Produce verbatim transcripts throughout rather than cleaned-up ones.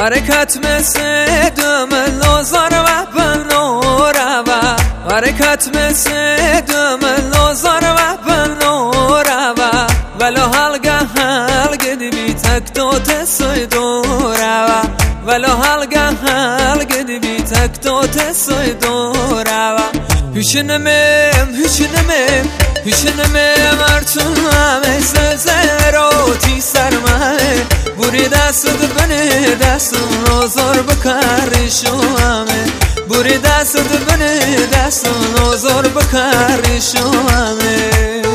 حرکت مثل دم لوزار و بنورا و حرکت مثل دم لوزار و بنورا و ولو هلگه هلگه دیوی تک تو تسوی دورا و ولو هلگه هلگه دیوی تک تو تسوی دورا و هشنمم هشنمم هشنمم ارتون همه سزروتی سرمه بوری دست بنه دست نوزار بکاری شوامه بوری دست بنه دست نوزار بکاری شوامه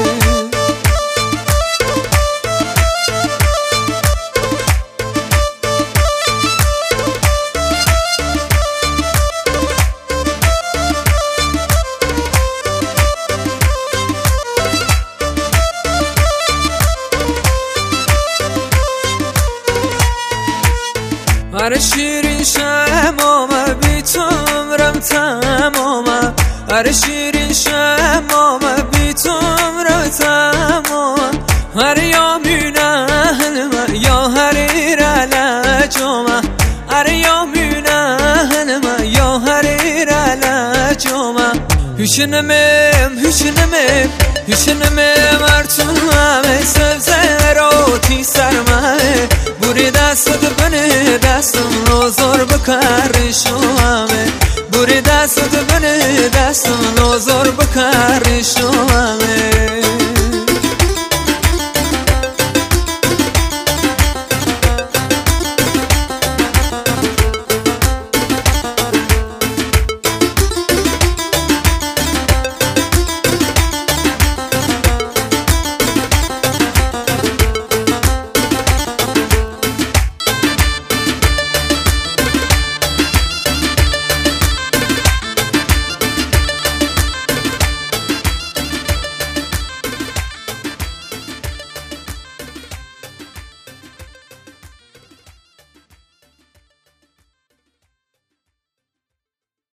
هر شیرین شمامه بی تو عمرم تمامه هر شیرین شمامه بی تو عمرم تمامه هر یامینه هنمه یا هر ایره لجامه هر یامینه هنمه یا هر ایره لجامه هشنمم هشنمم هشنمم ارتون همه سبزه روتی سرمه بوری دست بنه دستم نوزار بکاری شوامه بوری دست بنه دستم نوزار بکاری شوامه